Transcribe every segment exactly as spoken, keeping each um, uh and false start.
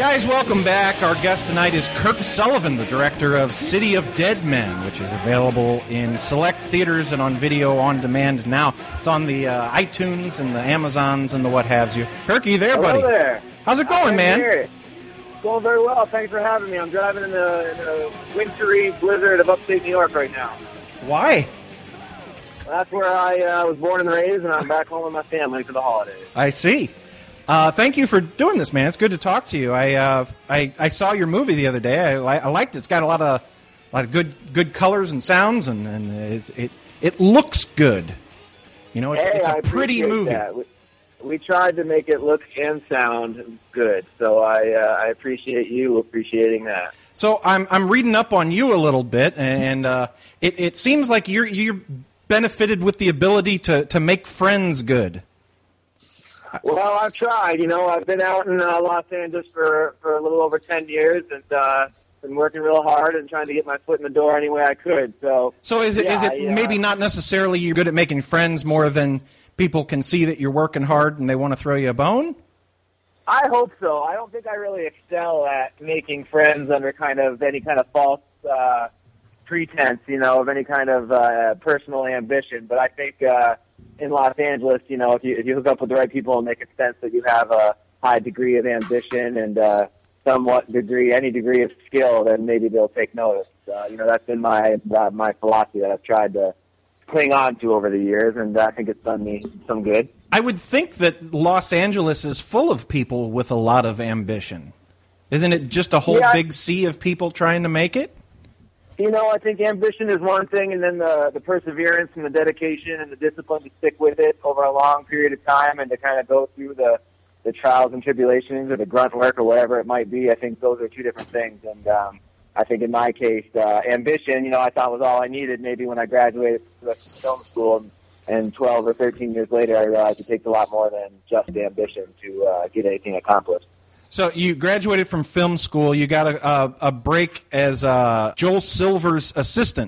Guys, welcome back. Our guest tonight is Kirk Sullivan, the director of City of Dead Men, which is available in select theaters and on video on demand now. It's on the uh, iTunes and the Amazons and the what-have you. Kirk, are you there, Hello buddy? there. How's it going, I'm man? Here. Going very well. Thanks for having me. I'm driving in a, in a wintry blizzard of upstate New York right now. Why? That's where I uh, was born and raised, and I'm back home with my family for the holidays. I see. Uh, thank you for doing this, man. It's good to talk to you. I uh, I, I saw your movie the other day. I, li- I liked it. It's got a lot of a lot of good good colors and sounds, and, and it's, it it looks good. You know, it's, hey, it's a I pretty movie. That. We, we tried to make it look and sound good, so I uh, I appreciate you appreciating that. So I'm I'm reading up on you a little bit, and uh, it it seems like you're you're benefited with the ability to, to make friends good. Well, I've tried. You know, I've been out in uh, Los Angeles for, for a little over ten years, and uh, been working real hard and trying to get my foot in the door any way I could. So, so is it yeah, is it yeah. maybe not necessarily you're good at making friends more than people can see that you're working hard and they want to throw you a bone? I hope so. I don't think I really excel at making friends under kind of any kind of false uh, pretense, you know, of any kind of uh, personal ambition. But I think. Uh, In Los Angeles, you know, if you if you hook up with the right people and make it sense that you have a high degree of ambition and uh, somewhat degree, any degree of skill, then maybe they'll take notice. Uh, you know, that's been my uh, my philosophy that I've tried to cling on to over the years, and I think it's done me some good. I would think that Los Angeles is full of people with a lot of ambition. Isn't it just a whole yeah. big sea of people trying to make it? You know, I think ambition is one thing, and then the, the perseverance and the dedication and the discipline to stick with it over a long period of time and to kind of go through the, the trials and tribulations or the grunt work or whatever it might be. I think those are two different things. And um, I think in my case, uh, ambition, you know, I thought was all I needed maybe when I graduated from film school. And, and twelve or thirteen years later, I realized it takes a lot more than just ambition to uh, get anything accomplished. So you graduated from film school. You got a, a, a break as uh, Joel Silver's assistant.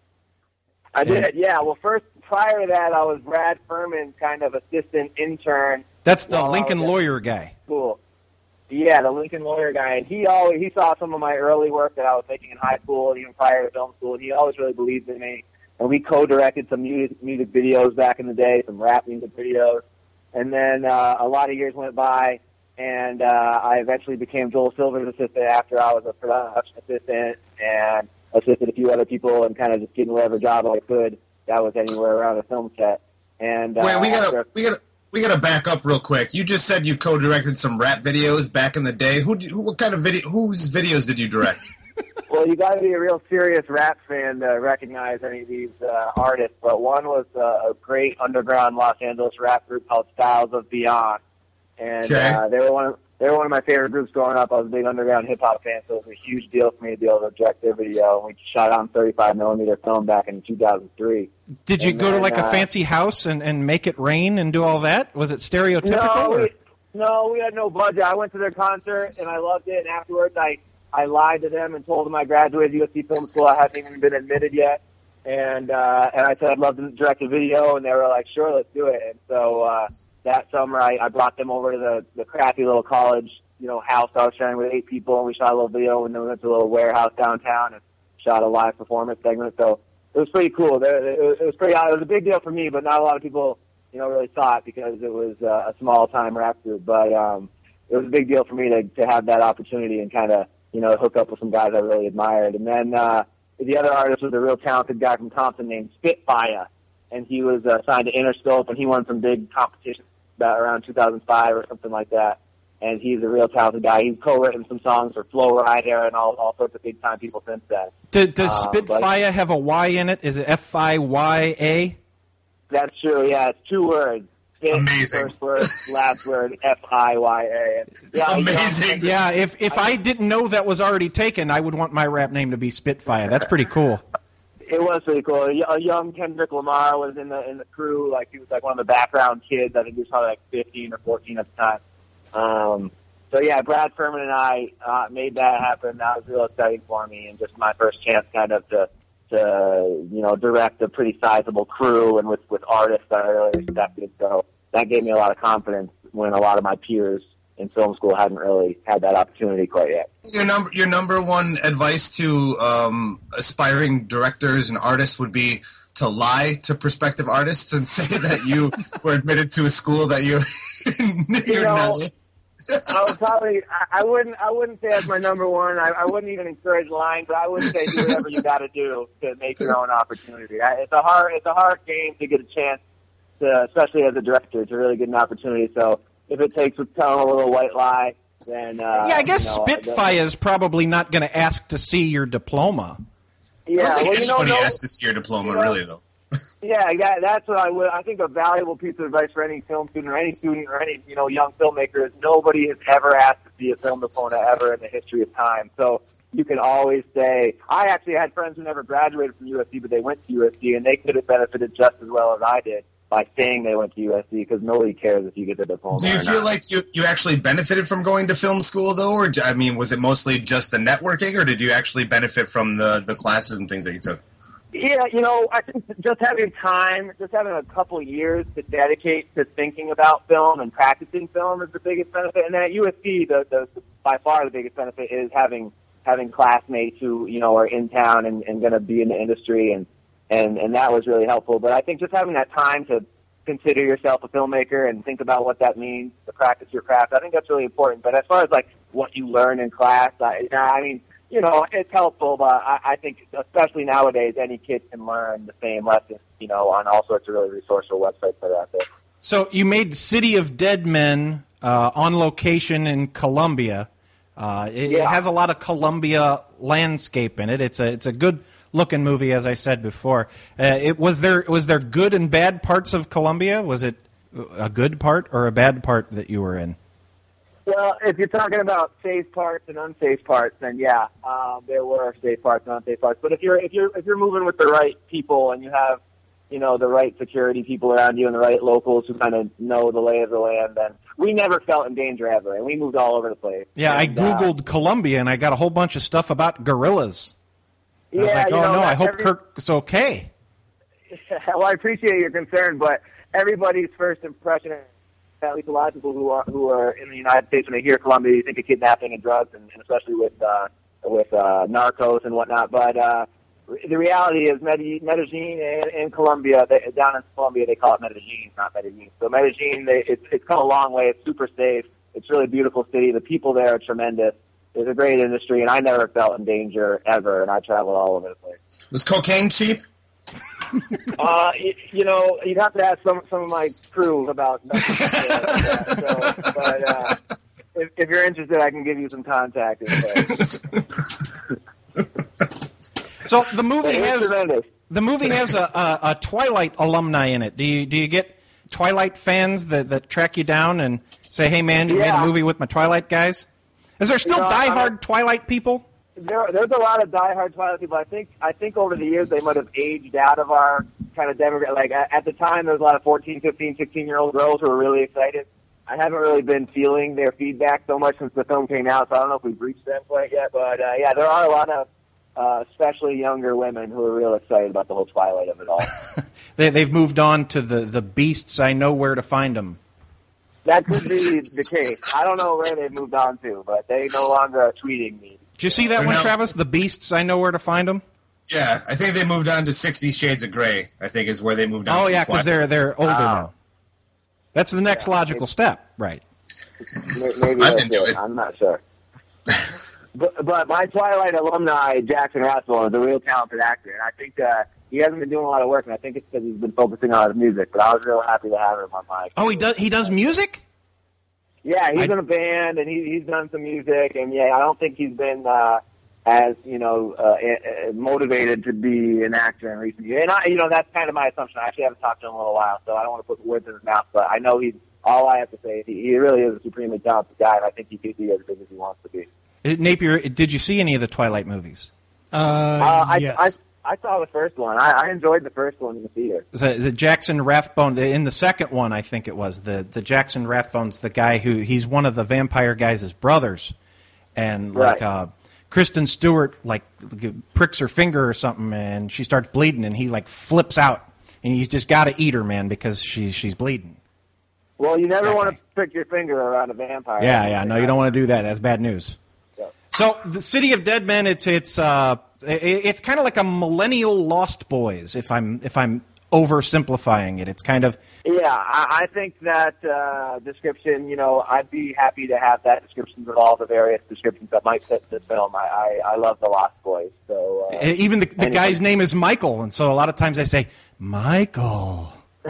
I did, yeah. Well, first, prior to that, I was Brad Furman's kind of assistant intern. That's the Lincoln lawyer guy. School. Yeah, the Lincoln lawyer guy. And he always he saw some of my early work that I was making in high school and even prior to film school. And he always really believed in me. And we co-directed some music, music videos back in the day, some rap music videos. And then uh, a lot of years went by. And uh, I eventually became Joel Silver's assistant after I was a production assistant and assisted a few other people and kind of just getting whatever job I could that was anywhere around a film set. And uh, wait, we gotta after, we gotta we gotta back up real quick. You just said you co-directed some rap videos back in the day. Who, who what kind of video? Whose videos did you direct? Well, you got to be a real serious rap fan to recognize any of these uh, artists. But one was uh, a great underground Los Angeles rap group called Styles of Beyond. And okay. uh, they were one of they were one of my favorite groups growing up. I was a big underground hip hop fan, so it was a huge deal for me to be able to direct their video. And we shot on thirty-five millimeter film back in two thousand three. Did you and go then, to like uh, a fancy house and, and make it rain and do all that? Was it stereotypical? No, or? we, no, we had no budget. I went to their concert and I loved it. And afterwards, I I lied to them and told them I graduated U S C Film School. I hadn't even been admitted yet. And uh, and I said I'd love to direct a video, and they were like, "Sure, let's do it." And so. Uh, That summer, I, I brought them over to the, the crappy little college, you know, house I was sharing with eight people, and we shot a little video, and then we went to a little warehouse downtown and shot a live performance segment. So it was pretty cool. It was, it was pretty. It was a big deal for me, but not a lot of people, you know, really saw it because it was uh, a small time rap group. But um, it was a big deal for me to to have that opportunity and kind of, you know, hook up with some guys I really admired. And then uh, the other artist was a real talented guy from Thompson named Spitfire, and he was uh, signed to Interscope, and he won some big competitions about around two thousand five or something like that. And he's a real talented guy. He's co-written some songs for Flo Rida and all, all sorts of big-time people since then. Does, does um, Spitfire have a Y in it? Is it F I Y A? That's true, yeah. It's two words. Spit, Amazing. First word, last word, F I Y A. Yeah, Amazing. Yeah, if, if I didn't know that was already taken, I would want my rap name to be Spitfire. That's pretty cool. It was pretty cool. A young Kendrick Lamar was in the in the crew. Like he was like one of the background kids. I think he was probably like fifteen or fourteen at the time. Um, so yeah, Brad Furman and I uh, made that happen. That was real exciting for me, and just my first chance, kind of to to you know direct a pretty sizable crew and with with artists that I really respected. So that gave me a lot of confidence when a lot of my peers in film school hadn't really had that opportunity quite yet. Your number, your number one advice to um, aspiring directors and artists would be to lie to prospective artists and say that you were admitted to a school that you, you're you know, not. I would probably, I, I wouldn't, I wouldn't say that's my number one. I, I wouldn't even encourage lying, but I would say do whatever you got to do to make your own opportunity. I, it's a hard, it's a hard game to get a chance to, especially as a director, to really get an opportunity. So if it takes telling a little white lie, then uh, yeah, I guess you know, Spitfire is probably not going to ask to see your diploma. Yeah, I don't think well, you know, anybody no, has to see your diploma, you know, really, though. Yeah, yeah, that's what I would. I think a valuable piece of advice for any film student or any student or any you know young filmmaker is nobody has ever asked to see a film diploma ever in the history of time. So you can always say, I actually had friends who never graduated from U S C, but they went to U S C, and they could have benefited just as well as I did by saying they went to U S C, because nobody cares if you get the diploma. Do you or feel not. like you, you actually benefited from going to film school, though? Or, I mean, was it mostly just the networking, or did you actually benefit from the, the classes and things that you took? Yeah, you know, I think just having time, just having a couple years to dedicate to thinking about film and practicing film is the biggest benefit. And then at U S C, the, the, the by far the biggest benefit is having having classmates who you know are in town and, and going to be in the industry, and, and and that was really helpful. But I think just having that time to consider yourself a filmmaker and think about what that means to practice your craft, I think that's really important. But as far as like what you learn in class, I, I mean. You know, it's helpful, but I, I think, especially nowadays, any kid can learn the same lessons, you know, on all sorts of really resourceful websites that are out there. So you made City of Dead Men uh, on location in Colombia. Uh, it, Yeah. it has a lot of Colombia landscape in it. It's a it's a good looking movie, as I said before. Uh, it was there was there good and bad parts of Colombia? Was it a good part or a bad part that you were in? Well, if you're talking about safe parts and unsafe parts, then yeah, um, there were safe parts and unsafe parts. But if you're if you're if you're moving with the right people and you have, you know, the right security people around you and the right locals who kind of know the lay of the land, then we never felt in danger ever, and we moved all over the place. Yeah, and, I googled uh, Colombia and I got a whole bunch of stuff about gorillas. I yeah, was like, oh you know, no, I hope every, Kirk's okay. Well, I appreciate your concern, but everybody's first impression, at least a lot of people who are who are in the United States, when they hear Colombia, you think of kidnapping and drugs, and, and especially with uh, with uh, narcos and whatnot. But uh, the reality is, Medellin and, and Colombia, they, down in Colombia, they call it Medellin, not Medellin. So Medellin, they, it's it's come a long way. It's super safe. It's a really beautiful city. The people there are tremendous. There's a great industry, and I never felt in danger ever. And I traveled all over the place. Was cocaine cheap? Uh, you, you know, you'd have to ask some some of my crew about that. So, but uh, if, if you're interested, I can give you some contact info. So the movie It's has tremendous. the movie has a, a, a Twilight alumni in it. Do you do you get Twilight fans that, that track you down and say, "Hey, man, you made Yeah. a movie with my Twilight guys"? Is there still You know, diehard I- Twilight people? There, there's a lot of diehard Twilight people. I think, I think over the years they might have aged out of our kind of demographic. Like at, at the time, there was a lot of fourteen, fifteen, sixteen year old girls who were really excited. I haven't really been feeling their feedback so much since the film came out, so I don't know if we've reached them quite yet. But uh, yeah, there are a lot of, uh, especially younger women who are real excited about the whole Twilight of it all. They, they've moved on to the, the beasts. I know where to find them. That could be the case. I don't know where they've moved on to, but they no longer are tweeting me. Did you see that They're one, now- Travis? The beasts. I know where to find them. Yeah, I think they moved on to Sixty Shades of Grey. I think is where they moved on. Oh from yeah, because Twilight. they're they're older Wow. now. That's the next Yeah, logical it's- step, right? May- Maybe I'm that's into it. it. I'm not sure. But, but my Twilight alumni, Jackson Rathbone, is a real talented actor, and I think uh, he hasn't been doing a lot of work, and I think it's because he's been focusing on his music. But I was real happy to have him on my. Oh, he does. He does music. Yeah, he's I- in a band, and he, he's done some music, and yeah, I don't think he's been uh, as you know uh, uh, motivated to be an actor in recent years. And I, you know, that's kind of my assumption. I actually haven't talked to him in a little while, so I don't want to put words in his mouth. But I know he's. All I have to say is he, he really is a supremely talented guy, and I think he could be as big as he wants to be. Uh, Napier, did you see any of the Twilight movies? Uh, Uh, I, yes. I I saw the first one. I, I enjoyed the first one in the theater. The, the Jackson Rathbone, the, in the second one, I think it was, the, the Jackson Rathbone's the guy who, he's one of the vampire guys' brothers. And, like, Right. uh, Kristen Stewart, like, pricks her finger or something, and she starts bleeding, and he, like, flips out. And he's just got to eat her, man, because she, she's bleeding. Well, you never Exactly. want to prick your finger around a vampire. Yeah, yeah. No, you don't want to do that. That's bad news. Yeah. So the City of Dead Men, it's it's uh, it, it's kind of like a millennial Lost Boys. If I'm if I'm oversimplifying it, it's kind of Yeah, I, I think that uh, description, you know, I'd be happy to have that description of all the various descriptions that might fit this film. I, I, I love The Lost Boys. So uh, even the, the anyway. guy's name is Michael, and so a lot of times I say Michael.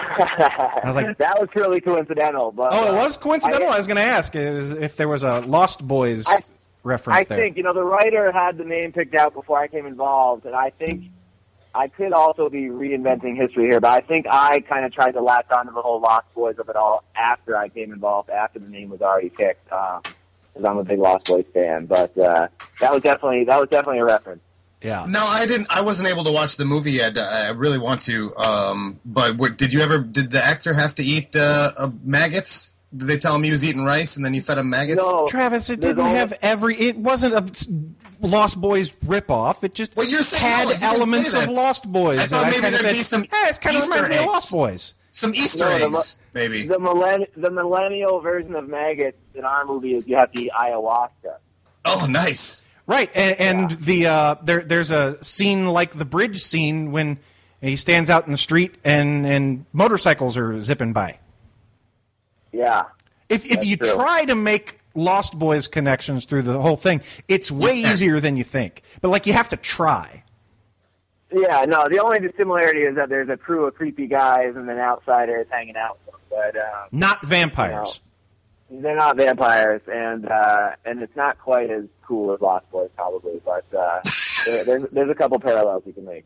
I was like, that was purely coincidental. But, oh, it uh, was coincidental. I, I, I was going to ask is if there was a Lost Boys I, reference I there. think, you know, the writer had the name picked out before I came involved, and I think I could also be reinventing history here, but I think I kind of tried to latch onto the whole Lost Boys of it all after I came involved, after the name was already picked, because um, I'm a big Lost Boys fan. But uh, that was definitely that was definitely a reference. Yeah. No, I didn't. I wasn't able to watch the movie yet. I really want to. Um, but what, did you ever? Did the actor have to eat uh, uh, maggots? Did they tell him he was eating rice and then you fed him maggots? No, Travis, it there's didn't only- have every. It wasn't a Lost Boys ripoff. It just Well, you're saying- had no, you didn't elements say of that. Lost Boys. I thought and maybe kinda there'd said, be some Hey, it kind of Easter reminds me of eggs. Lost Boys. Some Easter No, the eggs, maybe. The, millenn- the millennial version of maggots in our movie is you have to eat ayahuasca. Oh, nice. Right, and, and Yeah. the uh, there there's a scene like the bridge scene when he stands out in the street and, and motorcycles are zipping by. Yeah. If if That's you true. try to make Lost Boys connections through the whole thing, it's way Yeah. easier than you think. But like you have to try. Yeah, no, the only similarity is that there's a crew of creepy guys and then outsiders hanging out with them. But um, Not vampires. they're not vampires, and uh, and it's not quite as cool as Lost Boys, probably. But uh, there, there's, there's a couple parallels you can make.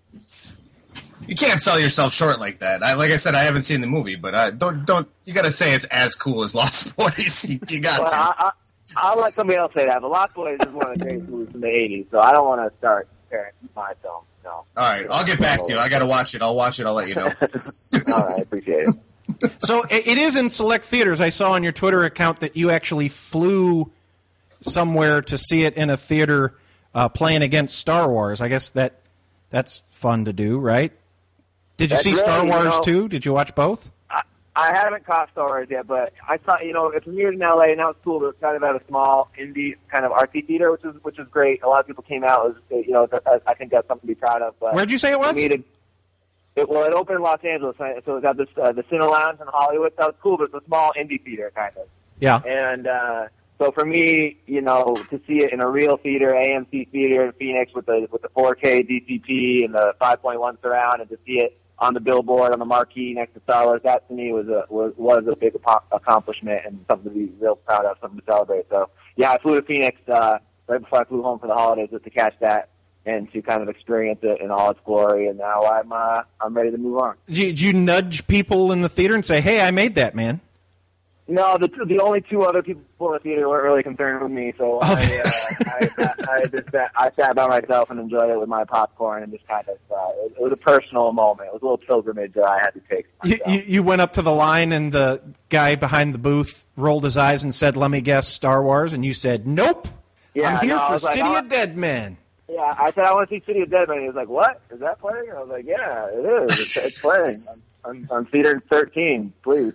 You can't sell yourself short like that. I, like I said, I haven't seen the movie, but I don't don't. You got to say it's as cool as Lost Boys. You, you got Well, to. I, I, I'll let somebody else say that, but Lost Boys is one of the greatest movies from the eighties, so I don't want to start comparing my film. No. All right, I'll get back to you. I got to watch it. I'll watch it. I'll let you know. All right, appreciate it. So it, it is in select theaters. I saw on your Twitter account that you actually flew somewhere to see it in a theater uh, playing against Star Wars. I guess that that's fun to do, right? Did you That's see right, Star you Wars know- too? Did you watch both? I, I haven't caught Star Wars yet, but I saw, you know, it premiered in L A, and that was cool. It was kind of at a small indie kind of artsy theater, which is which is great. A lot of people came out. It was, you know, that, I think that's something to be proud of. But Where'd you say it was? for me to- It, well, it opened in Los Angeles, so it was at this, uh, the Cine Lounge in Hollywood. That was cool, but it's a small indie theater, kind of. Yeah. And uh, so for me, you know, to see it in a real theater, A M C theater in Phoenix with the with the four K D C P and the five point one surround, and to see it on the billboard on the marquee next to Star Wars, that to me was a was, was a big ap- accomplishment and something to be real proud of, something to celebrate. So yeah, I flew to Phoenix uh, right before I flew home for the holidays just to catch that and to kind of experience it in all its glory. And now I'm uh, I'm ready to move on. Did you, did you nudge people in the theater and say, "Hey, I made that, man"? No, the the only two other people in the theater weren't really concerned with me, so I, uh, I, I, I just sat, I sat by myself and enjoyed it with my popcorn and just kind of uh, it, it was a personal moment. It was a little pilgrimage that I had to take. You, you, you went up to the line and the guy behind the booth rolled his eyes and said, "Let me guess, Star Wars," and you said, "Nope, Yeah, I'm here no, I for was like, City "Oh." of Dead Men." Yeah, I said I want to see City of Dead Men. He was like, "What? Is that playing?" I was like, "Yeah, it is. It's, it's playing. I'm, I'm, I'm theater thirteen, please."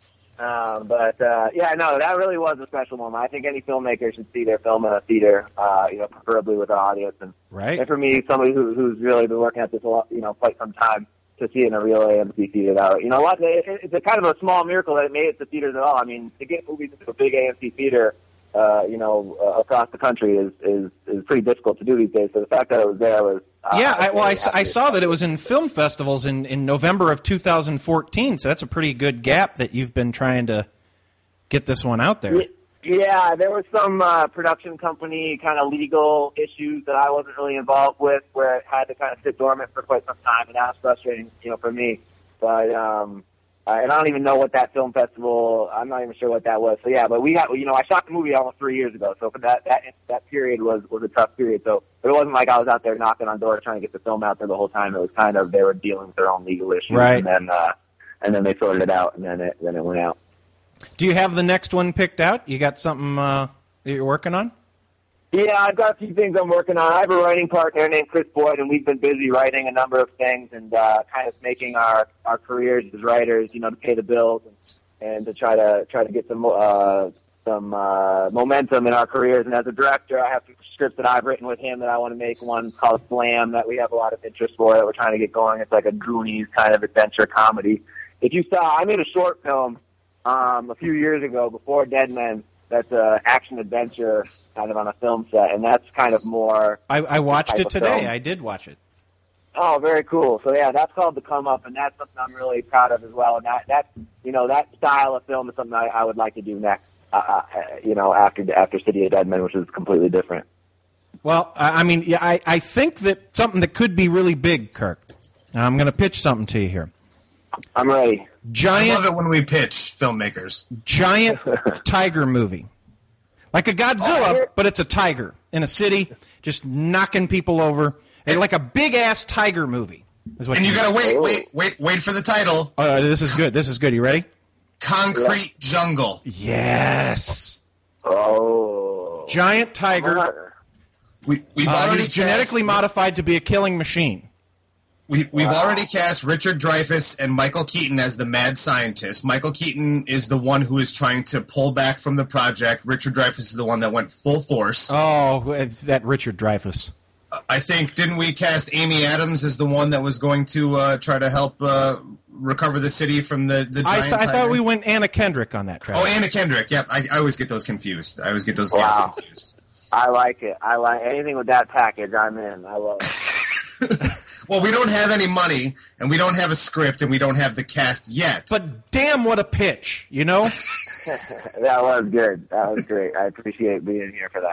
Um, but uh, yeah, no, that really was a special moment. I think any filmmaker should see their film in a theater, uh, you know, preferably with an audience. And, Right. and for me, somebody who, who's really been working at this, a lot, you know, quite some time, to see it in a real A M C theater. That, you know what? It, it's a kind of a small miracle that it made it to theaters at all. I mean, to get movies into a big A M C theater, uh, you know, uh, across the country is, is is pretty difficult to do these days. So the fact that it was there was uh, Yeah, I, well, I, really s- I happy. saw that it was in film festivals in, in November of two thousand fourteen, so that's a pretty good gap that you've been trying to get this one out there. Yeah, there was some uh, production company kind of legal issues that I wasn't really involved with, where it had to kind of sit dormant for quite some time, and that was frustrating, you know, for me. But um, uh, and I don't even know what that film festival. I'm not even sure what that was. So yeah, but we got, you know, I shot the movie almost three years ago, so for that that that period was was a tough period. So it wasn't like I was out there knocking on doors trying to get the film out there the whole time. It was kind of they were dealing with their own legal issues, Right. and then uh, and then they sorted it out, and then it then it went out. Do you have the next one picked out? You got something uh, that you're working on? Yeah, I've got a few things I'm working on. I have a writing partner named Chris Boyd, and we've been busy writing a number of things and uh, kind of making our, our careers as writers, you know, to pay the bills and, and to try to try to get some uh, some uh, momentum in our careers. And as a director, I have some scripts that I've written with him that I want to make. One called Slam that we have a lot of interest for that we're trying to get going. It's like a Goonies kind of adventure comedy. If you saw, I made a short film um, a few years ago before Dead Men. That's a action adventure kind of on a film set, and that's kind of more. I, I watched it today. Film. I did watch it. Oh, very cool. So yeah, that's called The Come Up, and that's something I'm really proud of as well. And that, that you know, that style of film is something I, I would like to do next. Uh, uh, you know, after after City of Dead Men, which is completely different. Well, I I mean, yeah, I, I think that something that could be really big, Kirk. Now, I'm going to pitch something to you here. I'm ready. I love Giant, it when we pitch filmmakers. giant tiger movie, like a Godzilla, but it's a tiger in a city, just knocking people over. And like a big ass tiger movie. Is what And you mean. gotta wait, wait, wait, wait for the title. Oh, this is good. This is good. You ready? Concrete Jungle. Yes. Oh. Giant tiger. We, we've Uh, already he's genetically cast, modified to be a killing machine. We, we've Wow. already cast Richard Dreyfuss and Michael Keaton as the mad scientist. Michael Keaton is the one who is trying to pull back from the project. Richard Dreyfuss is the one that went full force. Oh, it's that Richard Dreyfuss. I think, didn't we cast Amy Adams as the one that was going to uh, try to help uh, recover the city from the, the I, giant th- I tiger? thought we went Anna Kendrick on that track. Oh, Anna Kendrick. Yep, I, I always get those confused. I always get those Wow. gals confused. I like it. I like anything with that package. I'm in. I love it. Well, we don't have any money, and we don't have a script, and we don't have the cast yet. But damn, what a pitch, you know? That was good. That was great. I appreciate being here for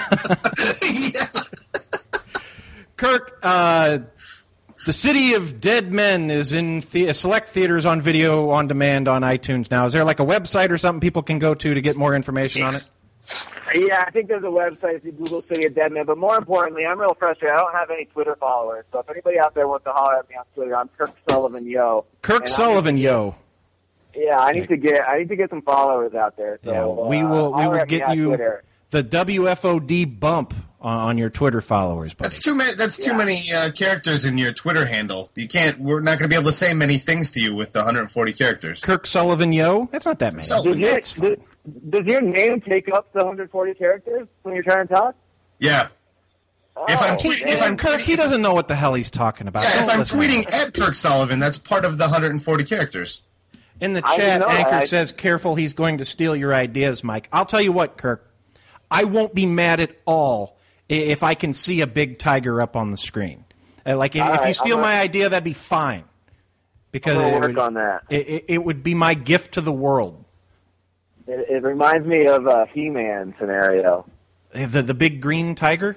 that. Yeah. Kirk, uh, the City of Dead Men is in the- select theaters on video on demand on iTunes now. Is there like a website or something people can go to to get more information on it? Yeah, I think there's a website if you Google City of Dead Men. But more importantly, I'm real frustrated. I don't have any Twitter followers. So if anybody out there wants to holler at me on Twitter, I'm Kirk Sullivan Yo. Kirk And I Sullivan, need to- yo. Yeah, I need to get I need to get some followers out there. So Yeah, we uh, will. We holler will at me get on you Twitter. the W F O D bump on, on your Twitter followers, buddy. That's too many. That's too Yeah. many uh, characters in your Twitter handle. You can't. We're not going to be able to say many things to you with one hundred forty characters. Kirk Sullivan, yo. That's not that many. Sullivan. Does your, That's fine. does, does your name take up the one hundred forty characters when you're trying to talk? Yeah. If I'm Oh, tweeting, man. if I'm Kirk, he tweeting, doesn't know what the hell he's talking about. yeah, if Don't I'm listen to him. tweeting at Kirk Sullivan, that's part of the one hundred forty characters. In the I chat, didn't know Anchor that. says, careful, he's going to steal your ideas, Mike. I'll tell you what, Kirk. I won't be mad at all i- if I can see a big tiger up on the screen. Uh, Like, if, All if you right, steal I'm my gonna- idea, that'd be fine. Because I'm gonna it work would, on that. It, it, it would be my gift to the world. It, it reminds me of a He-Man scenario. Uh, The, the big green tiger?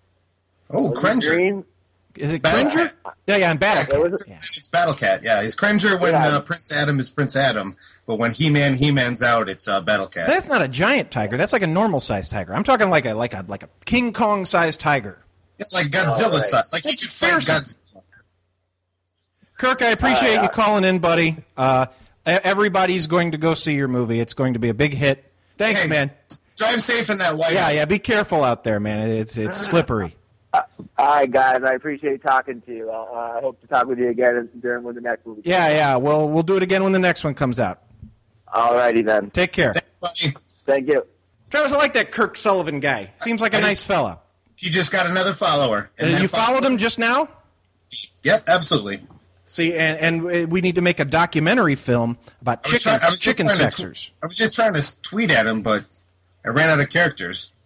Oh, Was it Cringer. green? Is it Battle Cringer? Cat. Yeah, yeah, and Battle Yeah, Cat. it was- Yeah. It's Battle Cat. Yeah, he's Cringer when Yeah. uh, Prince Adam is Prince Adam, but when He-Man, He-Man's out, it's uh, Battle Cat. That's not a giant tiger. That's like a normal sized tiger. I'm talking like a like a like a King Kong sized tiger. It's like Godzilla Oh, right. size. Like he That's could fight fearsome. Godzilla. Kirk, I appreciate Uh, you calling in, buddy. Uh, e- everybody's going to go see your movie. It's going to be a big hit. Thanks, Hey, man. Drive safe in that white. Yeah, yeah. Be careful out there, man. It's it's slippery. All right, guys. I appreciate talking to you. Uh, I hope to talk with you again during when the next movie. Yeah, yeah. Well, we'll do it again when the next one comes out. All righty then. Take care. Thanks, buddy. Thank you. Travis, I like that Kirk Sullivan guy. Seems like a nice fella. He just got another follower. Uh, And that you follower- followed him just now? Yep, absolutely. See, and, and we need to make a documentary film about I was chicken, try- I was just chicken trying to sexers. tw- I was just trying to tweet at him, but I ran out of characters.